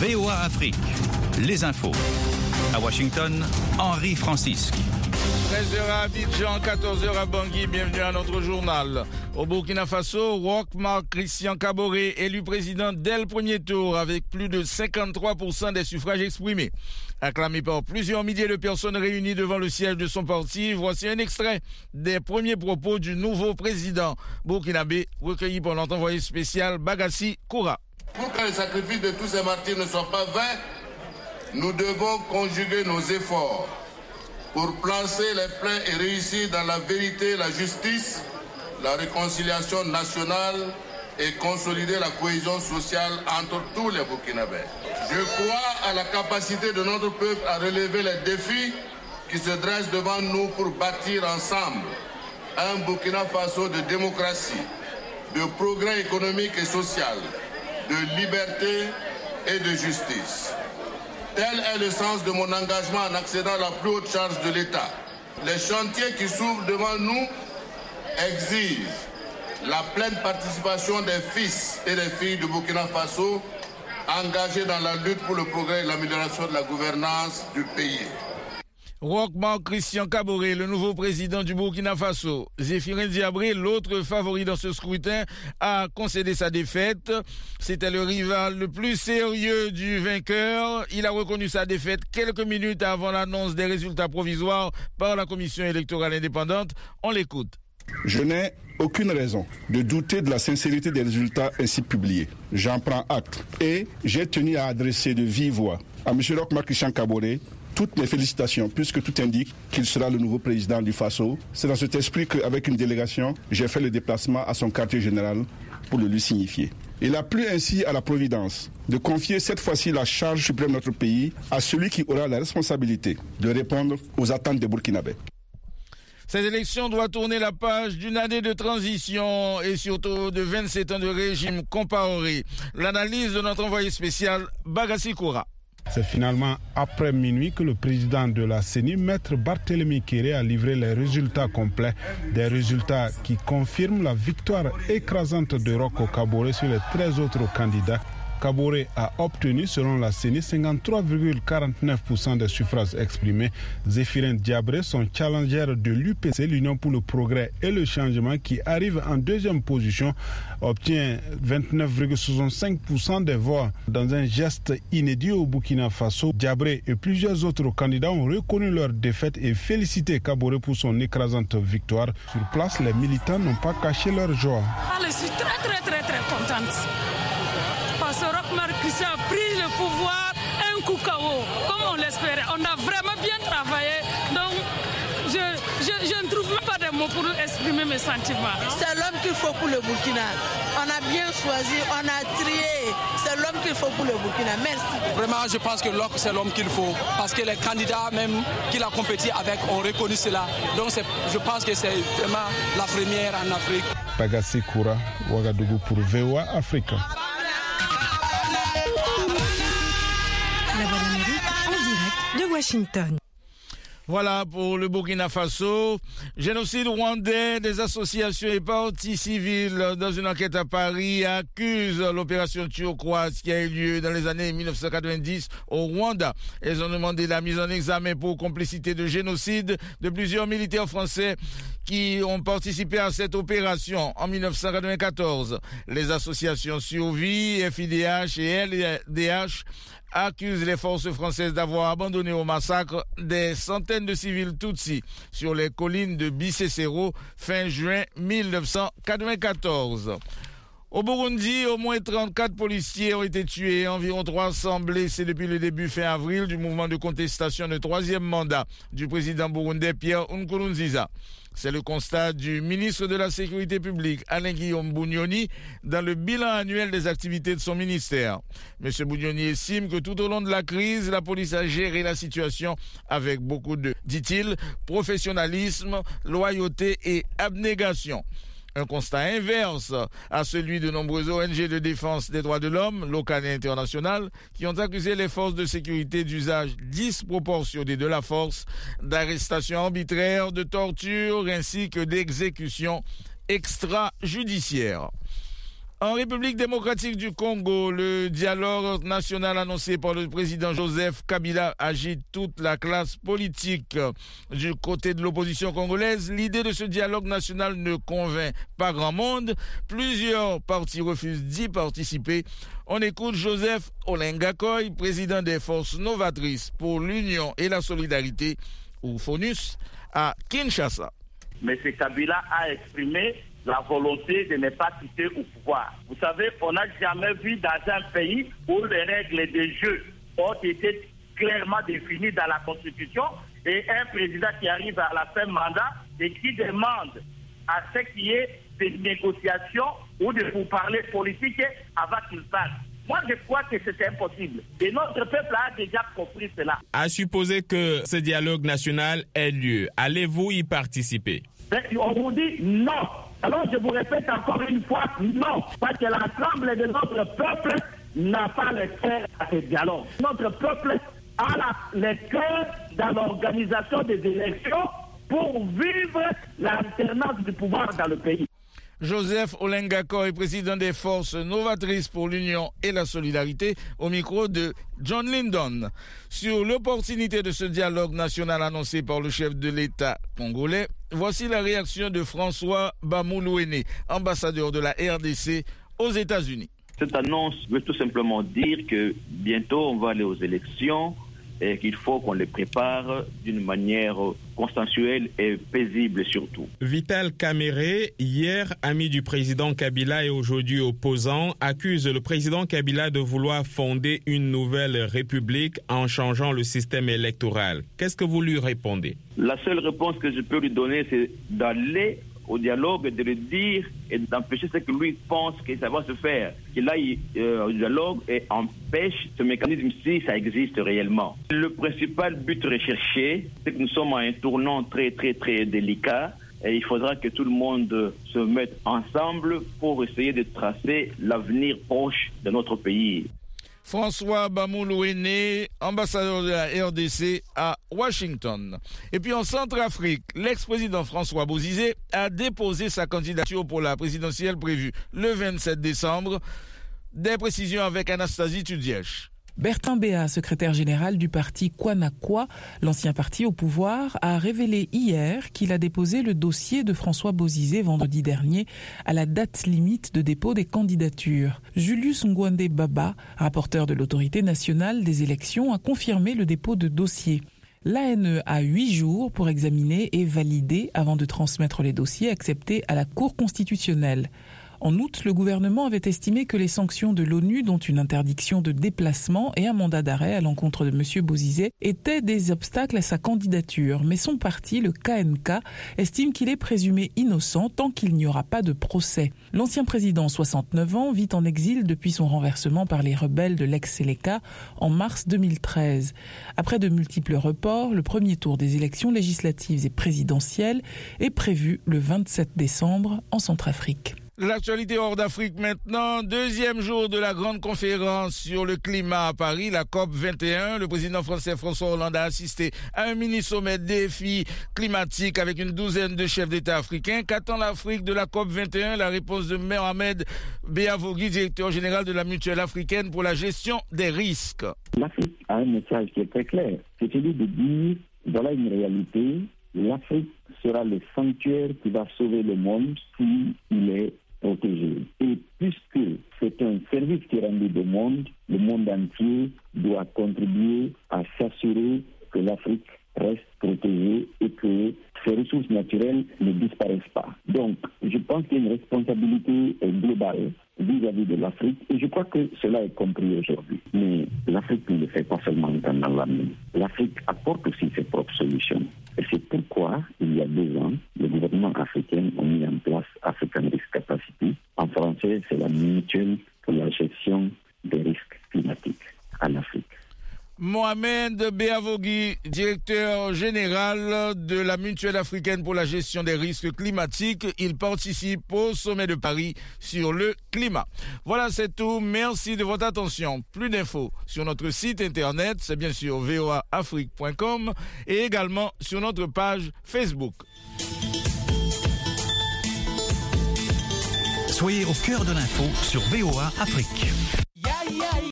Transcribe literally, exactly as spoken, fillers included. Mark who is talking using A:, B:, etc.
A: V O A Afrique, les infos. À Washington, Henri Francisque.
B: treize heures à Abidjan, quatorze heures à Bangui, bienvenue à notre journal. Au Burkina Faso, Roch Marc Christian Kaboré, élu président dès le premier tour avec plus de cinquante-trois pour cent des suffrages exprimés. Acclamé par plusieurs milliers de personnes réunies devant le siège de son parti, voici un extrait des premiers propos du nouveau président burkinabé, recueilli par notre envoyé spécial Bagassi Koura.
C: Pour que le sacrifice de tous ces martyrs ne soit pas vain, nous devons conjuguer nos efforts pour placer les plaies et réussir dans la vérité, la justice, la réconciliation nationale et consolider la cohésion sociale entre tous les Burkinabés. Je crois à la capacité de notre peuple à relever les défis qui se dressent devant nous pour bâtir ensemble un Burkina Faso de démocratie, de progrès économique et social, de liberté et de justice. Tel est le sens de mon engagement en accédant à la plus haute charge de l'État. Les chantiers qui s'ouvrent devant nous exigent la pleine participation des fils et des filles de Burkina Faso engagés dans la lutte pour le progrès et l'amélioration de la gouvernance du pays.
B: Roch Marc Christian Kaboré, le nouveau président du Burkina Faso. Zéphirin Diabré, l'autre favori dans ce scrutin, a concédé sa défaite. C'était le rival le plus sérieux du vainqueur. Il a reconnu sa défaite quelques minutes avant l'annonce des résultats provisoires par la commission électorale indépendante. On l'écoute.
D: Je n'ai aucune raison de douter de la sincérité des résultats ainsi publiés. J'en prends acte. Et j'ai tenu à adresser de vive voix à M. Roch Marc Christian Kaboré toutes mes félicitations, puisque tout indique qu'il sera le nouveau président du Faso. C'est dans cet esprit qu'avec une délégation, j'ai fait le déplacement à son quartier général pour le lui signifier. Il a plu ainsi à la Providence de confier cette fois-ci la charge suprême de notre pays à celui qui aura la responsabilité de répondre aux attentes des Burkinabés.
B: Cette élection doit tourner la page d'une année de transition et surtout de vingt-sept ans de régime comparé. L'analyse de notre envoyé spécial Bagassi Koura.
E: C'est finalement après minuit que le président de la C E N I, Maître Barthélémy Kéré, a livré les résultats complets. Des résultats qui confirment la victoire écrasante de Roch Kaboré sur les treize autres candidats. Kaboré a obtenu, selon la C E N I, cinquante-trois virgule quarante-neuf pour cent des suffrages exprimés. Zéphirin Diabré, son challenger de l'U P C, l'Union pour le progrès et le changement, qui arrive en deuxième position, obtient vingt-neuf virgule soixante-cinq pour cent des voix. Dans un geste inédit au Burkina Faso, Diabré et plusieurs autres candidats ont reconnu leur défaite et félicité Kaboré pour son écrasante victoire. Sur place, les militants n'ont pas caché leur joie.
F: Je suis très très très très contente. Parce que Roch Marc Christian a pris le pouvoir un coup K O, comme on l'espérait. On a vraiment bien travaillé, donc je, je, je ne trouve même pas de mots pour exprimer mes sentiments.
G: C'est l'homme qu'il faut pour le Burkina. On a bien choisi, on a trié. C'est l'homme qu'il faut pour le Burkina. Merci.
H: Vraiment, je pense que Roch, c'est l'homme qu'il faut. Parce que les candidats même qu'il a compétit avec ont reconnu cela. Donc je pense que c'est vraiment la première en Afrique.
E: Bagassi Koura, Ouagadougou pour V O A Afrique.
I: La Voix d'Amérique en direct de Washington.
B: Voilà pour le Burkina Faso. Génocide rwandais, des associations et partis civils dans une enquête à Paris accusent l'opération turquoise qui a eu lieu dans les années mille neuf cent quatre-vingt-dix au Rwanda. Elles ont demandé la mise en examen pour complicité de génocide de plusieurs militaires français qui ont participé à cette opération en mille neuf cent quatre-vingt-quatorze. Les associations Survie, F I D H et L D H accusent les forces françaises d'avoir abandonné au massacre des centaines de civils Tutsis sur les collines de Bicécéro fin juin mille neuf cent quatre-vingt-quatorze. Au Burundi, au moins trente-quatre policiers ont été tués, environ trois cents blessés depuis le début fin avril du mouvement de contestation de troisième mandat du président burundais Pierre Nkurunziza. C'est le constat du ministre de la Sécurité publique, Alain-Guillaume Bunyoni, dans le bilan annuel des activités de son ministère. M. Bunyoni estime que tout au long de la crise, la police a géré la situation avec beaucoup de, dit-il, professionnalisme, loyauté et abnégation. Un constat inverse à celui de nombreux O N G de défense des droits de l'homme, locales et internationales, qui ont accusé les forces de sécurité d'usage disproportionné de la force, d'arrestations arbitraires, de torture ainsi que d'exécutions extrajudiciaires. En République démocratique du Congo, le dialogue national annoncé par le président Joseph Kabila agite toute la classe politique. Du côté de l'opposition congolaise, l'idée de ce dialogue national ne convainc pas grand monde. Plusieurs partis refusent d'y participer. On écoute Joseph Olengakoy, président des forces novatrices pour l'union et la solidarité, ou FONUS, à Kinshasa.
J: M. Kabila a exprimé la volonté de ne pas quitter au pouvoir. Vous savez, on n'a jamais vu dans un pays où les règles du jeu ont été clairement définies dans la Constitution et un président qui arrive à la fin de mandat et qui demande à ce qu'il y ait des négociations ou de pourparlers politiques avant qu'il parte. Moi, je crois que c'est impossible. Et notre peuple a déjà compris cela.
K: À supposer que ce dialogue national ait lieu, allez-vous y participer?
J: On vous dit non. Alors je vous répète encore une fois, non. Parce que l'ensemble de notre peuple n'a pas le cœur à ce dialogue. Notre peuple a la, le cœur dans l'organisation des élections pour vivre l'alternance du pouvoir dans le pays.
B: Joseph Olengakoy, président des forces novatrices pour l'union et la solidarité, au micro de John Lyndon. Sur l'opportunité de ce dialogue national annoncé par le chef de l'État congolais, voici la réaction de François Bamoulouéné, ambassadeur de la R D C aux États-Unis.
L: Cette annonce veut tout simplement dire que bientôt on va aller aux élections et qu'il faut qu'on les prépare d'une manière consensuelle et paisible surtout.
K: Vital Kamere, hier ami du président Kabila et aujourd'hui opposant, accuse le président Kabila de vouloir fonder une nouvelle république en changeant le système électoral. Qu'est-ce que vous lui répondez?
L: La seule réponse que je peux lui donner, c'est d'aller au dialogue, de le dire et d'empêcher ce que lui pense que ça va se faire. Qu'il aille euh, au dialogue et empêche ce mécanisme si ça existe réellement. Le principal but recherché, c'est que nous sommes à un tournant très très très délicat et il faudra que tout le monde se mette ensemble pour essayer de tracer l'avenir proche de notre pays.
B: François Bamoulouéné, ambassadeur de la R D C à Washington. Et puis en Centrafrique, l'ex-président François Bozizé a déposé sa candidature pour la présidentielle prévue le vingt-sept décembre. Des précisions avec Anastasie Tudièche.
M: Bertin Béat, secrétaire général du parti Kwanakwa, l'ancien parti au pouvoir, a révélé hier qu'il a déposé le dossier de François Bozizé vendredi dernier à la date limite de dépôt des candidatures. Julius Ngwande Baba, rapporteur de l'autorité nationale des élections, a confirmé le dépôt de dossier. L'A N E a huit jours pour examiner et valider avant de transmettre les dossiers acceptés à la Cour constitutionnelle. En août, le gouvernement avait estimé que les sanctions de l'ONU, dont une interdiction de déplacement et un mandat d'arrêt à l'encontre de M. Bozizé, étaient des obstacles à sa candidature. Mais son parti, le K N K, estime qu'il est présumé innocent tant qu'il n'y aura pas de procès. L'ancien président, soixante-neuf ans, vit en exil depuis son renversement par les rebelles de l'ex-Séléka en mars deux mille treize. Après de multiples reports, le premier tour des élections législatives et présidentielles est prévu le vingt-sept décembre en Centrafrique.
B: L'actualité hors d'Afrique maintenant, deuxième jour de la grande conférence sur le climat à Paris, la COP vingt et un. Le président français François Hollande a assisté à un mini-sommet défi climatique avec une douzaine de chefs d'État africains. Qu'attend l'Afrique de la COP vingt et un? La réponse de Mohamed Beavogui, directeur général de la Mutuelle africaine pour la gestion des risques.
N: L'Afrique a un message qui est très clair. C'est celui de dire, voilà une réalité, l'Afrique sera le sanctuaire qui va sauver le monde s'il est protégé. Et puisque c'est un service qui est rendu au monde, le monde entier doit contribuer à s'assurer que l'Afrique reste protégée et que ses ressources naturelles ne disparaissent pas. Donc, je pense qu'il y a une responsabilité globale vis-à-vis de l'Afrique et je crois que cela est compris aujourd'hui. Mais l'Afrique ne le fait pas seulement dans l'avenir. L'Afrique apporte aussi ses propres solutions. Et c'est pourquoi, il y a deux ans, le gouvernement africain a mis en place African Risk Capacity. En français, c'est la mutuelle pour la gestion des risques climatiques en Afrique.
B: Mohamed Beavogui, directeur général de la Mutuelle africaine pour la gestion des risques climatiques. Il participe au sommet de Paris sur le climat. Voilà, c'est tout. Merci de votre attention. Plus d'infos sur notre site internet, c'est bien sûr v o a afrique point com et également sur notre page Facebook.
A: Soyez au cœur de l'info sur V O A Afrique.